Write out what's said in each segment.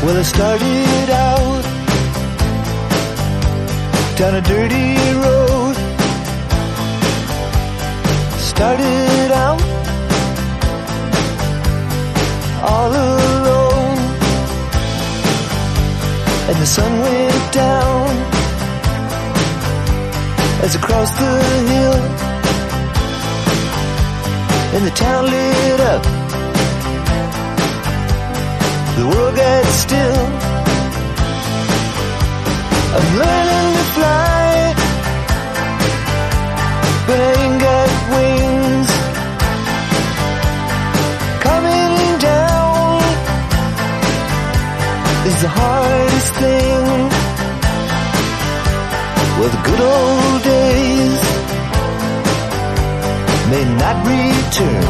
Well, I started out down a dirty road. Started out all alone, and the sun went down as I crossed the hill, and the town lit up. The world got still. I'm learning to fly, but I ain't got wings. Coming down is the hardest thing. Well, the good old days may not return,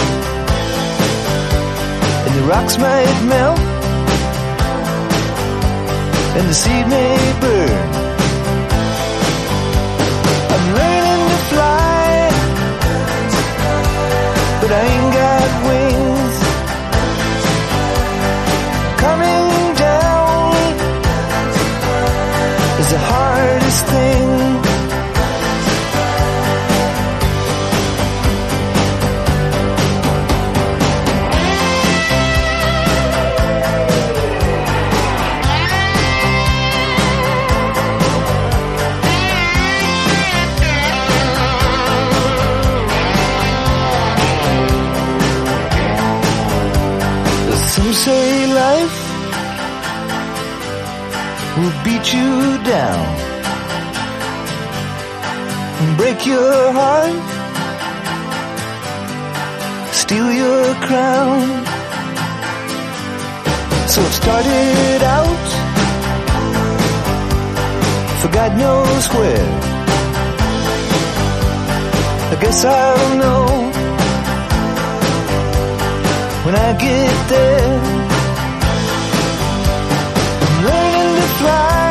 and the rocks might melt, and the seed may burn. I'm learning to fly, but I ain't got wings. Coming down is the hardest thing. Some say life will beat you down and break your heart, steal your crown. So I've started out for God knows where. I guess I'll know when I get there. I'm learning to fly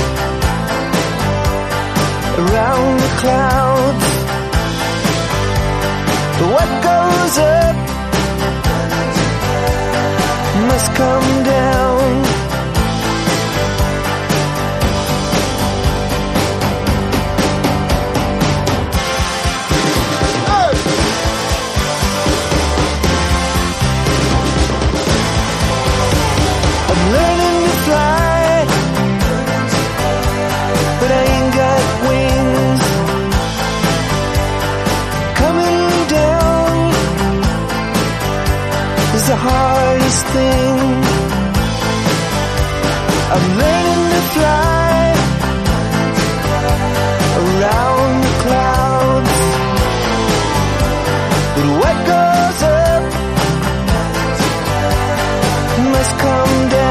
around the clouds, but what goes up must come down. Learning to fly, but I ain't got wings. Coming down is the hardest thing. I'm learning to fly around the clouds, but what goes up must come down.